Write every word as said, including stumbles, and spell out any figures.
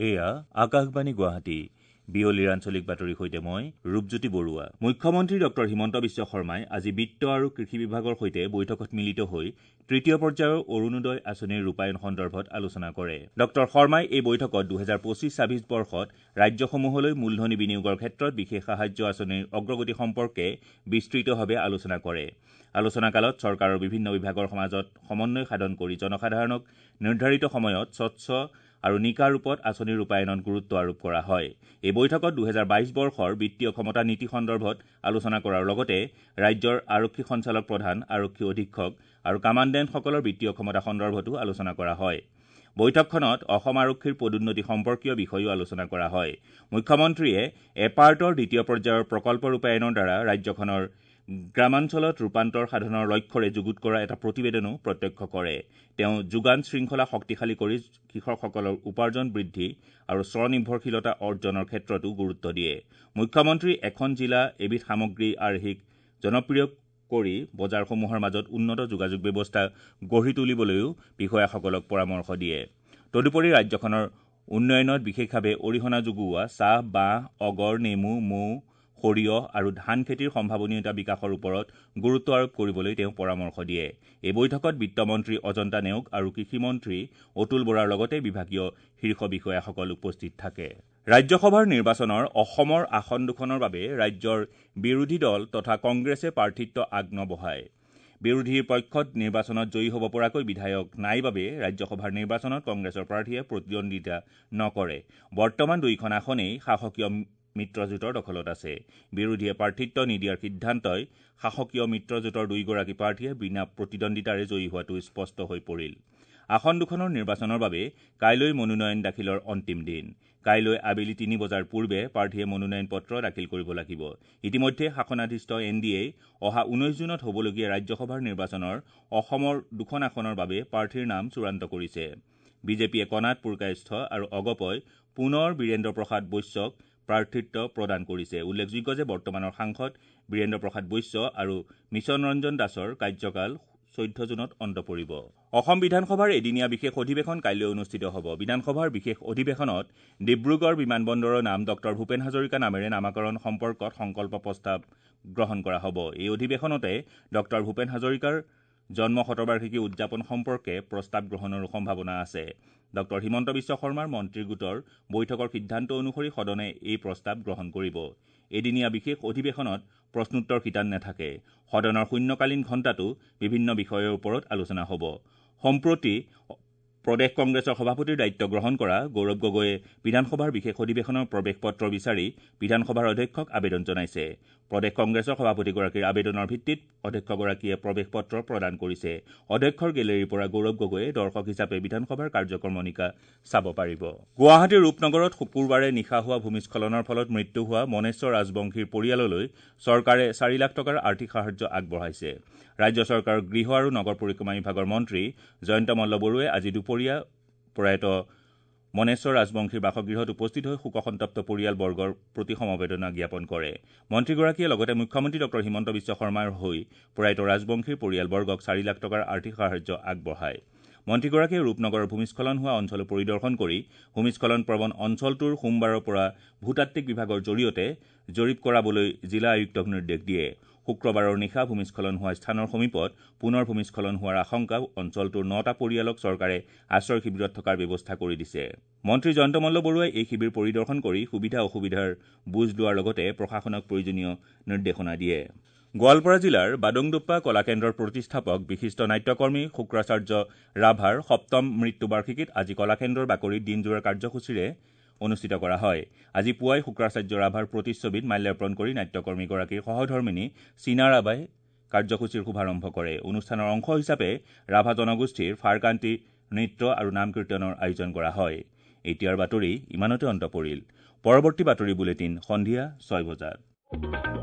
এয়া আকাশবাণী গুৱাহাটী বিয়লিৰ আঞ্চলিক বাতৰিৰ সৈতে মই ৰূপজ্যোতি বৰুৱা। মুখ্যমন্ত্ৰী ডক্টৰ হিমন্ত বিশ্ব শৰ্মাই আজি বিত্ত আৰু কৃষি বিভাগৰ সৈতে বৈঠকত মিলিত হৈ তৃতীয় পৰ্যায়ৰ অৰুণোদয় আঁচনিৰ ৰূপায়ণ সন্দৰ্ভত আলোচনা কৰে। ডক্টৰ শৰ্মাই এই বৈঠকত দুহেজাৰ পঁচিছ ছাব্বিছ বৰ্ষত ৰাজ্যসমূহলৈ মূলধনী বিনিয়োগৰ ক্ষেত্ৰত বিশেষ সাহায্য আঁচনিৰ অগ্ৰগতি সম্পৰ্কে বিস্তৃতভাৱে আলোচনা কৰে। আলোচনাকালত চৰকাৰৰ বিভিন্ন বিভাগৰ মাজত সমন্বয় সাধন কৰি জনসাধাৰণক নিৰ্ধাৰিত সময়ত স্বচ্ছ আৰু নিকা ৰূপত আঁচনিৰ ৰূপায়ণত গুৰুত্ব আৰোপ কৰা হয়। এই বৈঠকত দুহেজাৰ বাইছ বৰ্ষৰ বিত্তীয় ক্ষমতা নীতি সন্দৰ্ভত আলোচনা কৰাৰ লগতে ৰাজ্যৰ আৰক্ষী সঞ্চালক প্ৰধান, আৰক্ষী অধীক্ষক আৰু কামাণ্ডেণ্টসকলৰ বিত্তীয় ক্ষমতা সন্দৰ্ভতো আলোচনা কৰা হয়। বৈঠকখনত অসম আৰক্ষীৰ পদোন্নতি সম্পৰ্কীয় বিষয়ও আলোচনা কৰা হয়। মুখ্যমন্ত্ৰীয়ে এপাৰ্টৰ দ্বিতীয় পৰ্যায়ৰ প্ৰকল্প ৰূপায়ণৰ দ্বাৰা ৰাজ্যখনৰ গ্ৰামাঞ্চলত ৰূপান্তৰ সাধনৰ লক্ষ্যৰে যুগুত কৰা এটা প্ৰতিবেদনো প্ৰত্যক্ষ কৰে। তেওঁ যোগান শৃংখলা শক্তিশালী কৰি কৃষকসকলৰ উপাৰ্জন বৃদ্ধি আৰু স্বনিৰ্ভৰশীলতা অৰ্জনৰ ক্ষেত্ৰতো গুৰুত্ব দিয়ে। মুখ্যমন্ত্ৰী এখন জিলা এবিধ সামগ্ৰী আৰ্হিক জনপ্ৰিয় কৰি বজাৰসমূহৰ মাজত উন্নত যোগাযোগ ব্যৱস্থা গঢ়ি তুলিবলৈও বিষয়াসকলক পৰামৰ্শ দিয়ে। তদুপৰি ৰাজ্যখনৰ উন্নয়নত বিশেষভাৱে অৰিহণা যোগোৱা চাহ, বাঁহ, অগৰ, নেমু, মৌ, সৰিয়হ আৰু ধান খেতিৰ সম্ভাৱনীয়তা বিকাশৰ ওপৰত গুৰুত্ব আৰোপ কৰিবলৈ তেওঁ পৰামৰ্শ দিয়ে। এই বৈঠকত বিত্তমন্ত্ৰী অজন্তা নেওগ আৰু কৃষিমন্ত্ৰী অতুল বৰাৰ লগতে বিভাগীয় শীৰ্ষ বিষয়াসকল উপস্থিত থাকে। ৰাজ্যসভাৰ নিৰ্বাচনৰ অসমৰ আসন দুখনৰ বাবে ৰাজ্যৰ বিৰোধী দল তথা কংগ্ৰেছে প্ৰাৰ্থিত্ব আগনবঢ়ায়। বিৰোধীৰ পক্ষত নিৰ্বাচনত জয়ী হ'ব পৰাকৈ বিধায়ক নাই বাবে ৰাজ্যসভাৰ নিৰ্বাচনত কংগ্ৰেছৰ প্ৰাৰ্থীয়ে প্ৰতিদ্বন্দ্বিতা নকৰে। বৰ্তমান দুয়োখন আসনেই শাসকীয় মিত্ৰজোঁটৰ দখলত আছে। বিৰোধীয়ে প্ৰাৰ্থিত্ব নিদিয়াৰ সিদ্ধান্তই শাসকীয় মিত্ৰজোঁটৰ দুয়োগৰাকী প্ৰাৰ্থীয়ে বিনা প্ৰতিদ্বন্দ্বিতাৰে জয়ী হোৱাটো স্পষ্ট হৈ পৰিল। আসন দুখনৰ নিৰ্বাচনৰ বাবে কাইলৈ মনোনয়ন দাখিলৰ অন্তিম দিন। কাইলৈ আবেলি তিনি বজাৰ পূৰ্বে প্ৰাৰ্থীয়ে মনোনয়ন পত্ৰ দাখিল কৰিব লাগিব। ইতিমধ্যে শাসনাধিষ্ঠ এন ডি এ অহা ঊনৈছ জুনত হ'বলগীয়া ৰাজ্যসভাৰ নিৰ্বাচনৰ অসমৰ দুখন আসনৰ বাবে প্ৰাৰ্থীৰ নাম চূড়ান্ত কৰিছে। বিজেপিয়ে কণাত পুৰকায়স্থ আৰু অগপই পুনৰ বীৰেন্দ্ৰ প্ৰসাদ বৈশ্যক প্ৰাৰ্থিত্ব প্ৰদান কৰিছে। উল্লেখযোগ্য যে বৰ্তমানৰ সাংসদ বীৰেন্দ্ৰ প্ৰসাদ বৈশ্য আৰু মিছন ৰঞ্জন দাসৰ কাৰ্যকাল চৈধ্য জুনত অন্ত পৰিব। অসম বিধানসভাৰ এদিনীয়া বিশেষ অধিৱেশন কাইলৈ অনুষ্ঠিত হ'ব। বিধানসভাৰ বিশেষ অধিৱেশনত ডিব্ৰুগড় বিমানবন্দৰৰ নাম ডক্টৰ ভূপেন হাজৰিকা নামেৰে নামাকৰণ সম্পৰ্কত সংকল্প প্ৰস্তাৱ গ্ৰহণ কৰা হ'ব। এই অধিৱেশনতে ডক্টৰ ভূপেন হাজৰিকাৰ জন্ম শতবাৰ্ষিকী উদযাপন সম্পৰ্কে প্ৰস্তাৱ গ্ৰহণৰো সম্ভাৱনা আছে। ডক্টৰ হিমন্ত বিশ্ব শৰ্মাৰ মন্ত্ৰী গোটৰ বৈঠকৰ সিদ্ধান্ত অনুসৰি সদনে এই প্ৰস্তাৱ গ্ৰহণ কৰিব। এদিনীয়া বিশেষ অধিৱেশনত প্ৰশ্নোত্তৰ শিতান নাথাকে। সদনৰ শূন্যকালীন ঘণ্টাতো বিভিন্ন বিষয়ৰ ওপৰত আলোচনা হ'ব। সম্প্ৰতি প্ৰদেশ কংগ্ৰেছৰ সভাপতিৰ দায়িত্ব গ্ৰহণ কৰা গৌৰৱ গগৈয়ে বিধানসভাৰ বিশেষ অধিৱেশনৰ প্ৰৱেশ পত্ৰ বিচাৰি বিধানসভাৰ অধ্যক্ষক আবেদন জনাইছে। প্ৰদেশ কংগ্ৰেছৰ সভাপতিগৰাকীৰ আবেদনৰ ভিত্তিত অধ্যক্ষগৰাকীয়ে প্ৰৱেশ পত্ৰ প্ৰদান কৰিছে। অধ্যক্ষৰ গেলেৰীৰ পৰা গৌৰৱ গগৈয়ে দৰ্শক হিচাপে বিধানসভাৰ কাৰ্যক্ৰমণিকা চাব পাৰিব। গুৱাহাটীৰ ৰূপনগৰত শুকুৰবাৰে নিশা হোৱা ভূমিস্খলনৰ ফলত মৃত্যু হোৱা মনেশ্বৰ ৰাজবংশীৰ পৰিয়াললৈ চৰকাৰে চাৰি লাখ টকাৰ আৰ্থিক সাহায্য আগবঢ়াইছে। ৰাজ্য চৰকাৰৰ গৃহ আৰু নগৰ পৰিক্ৰমা বিভাগৰ মন্ত্ৰী জয়ন্ত মল্ল বৰুৱে আজি দুপৰীয়া প্ৰয়াত মনেশ্বৰ ৰাজবংশীৰ বাসগৃহত উপস্থিত হৈ শোকসন্তপ্ত পৰিয়ালবৰ্গৰ প্ৰতি সমবেদনা জ্ঞাপন কৰে। মন্ত্ৰীগৰাকীয়ে লগতে মুখ্যমন্ত্ৰী ডক্টৰ হিমন্ত বিশ্ব শৰ্মাৰ হৈ প্ৰয়াত ৰাজবংশীৰ পৰিয়ালবৰ্গক চাৰি লাখ টকাৰ আৰ্থিক সাহায্য আগবঢ়ায়। মন্ত্ৰীগৰাকীয়ে ৰূপনগৰৰ ভূমিস্খলন হোৱা অঞ্চলো পৰিদৰ্শন কৰি ভূমিস্খলন প্ৰৱণ অঞ্চলটোৰ সোমবাৰৰ পৰা ভূতাত্ত্বিক বিভাগৰ জৰিয়তে জৰীপ কৰাবলৈ জিলা আয়ুক্তক নিৰ্দেশ দিয়ে। শুক্ৰবাৰৰ নিশা ভূমিস্খলন হোৱা স্থানৰ সমীপত পুনৰ ভূমিস্খলন হোৱাৰ আশংকা অঞ্চলটোৰ নটা পৰিয়ালক চৰকাৰে আশ্ৰয় শিবিৰত থকাৰ ব্যৱস্থা কৰি দিছে। মন্ত্ৰী জয়ন্ত মল্ল বৰুৱাই এই শিবিৰ পৰিদৰ্শন কৰি সুবিধা অসুবিধাৰ বুজ লোৱাৰ লগতে প্ৰশাসনক প্ৰয়োজনীয় নিৰ্দেশনা দিয়ে। গোৱালপাৰা জিলাৰ বাডুংদুপ্পা কলাকেন্দ্ৰৰ প্ৰতিষ্ঠাপক বিশিষ্ট নাট্যকৰ্মী শুক্ৰাচাৰ্য ৰাভাৰ সপ্তম মৃত্যুবাৰ্ষিকীত আজি কলাকেন্দ্ৰৰ বাকৰিত দিনজোৰা কাৰ্যসূচীৰে অনুষ্ঠিত কৰা হয়। আজি পুৱাই শুক্ৰাচাৰ্য ৰাভাৰ প্ৰতিচ্ছবিত মাল্যাৰ্পণ কৰি নাট্যকৰ্মীগৰাকীৰ সহধৰ্মিনী চীনা ৰাভাই কাৰ্যসূচীৰ শুভাৰম্ভ কৰে। অনুষ্ঠানৰ অংশ হিচাপে ৰাভা জনগোষ্ঠীৰ ফাৰকান্তি নৃত্য আৰু নাম কীৰ্তনৰ আয়োজন কৰা হয়। এতিয়াৰ বাতৰি ইমানতে অন্ত পৰিল। পৰৱৰ্তী বাতৰি বুলেটিন সন্ধিয়া ছয় বজাত।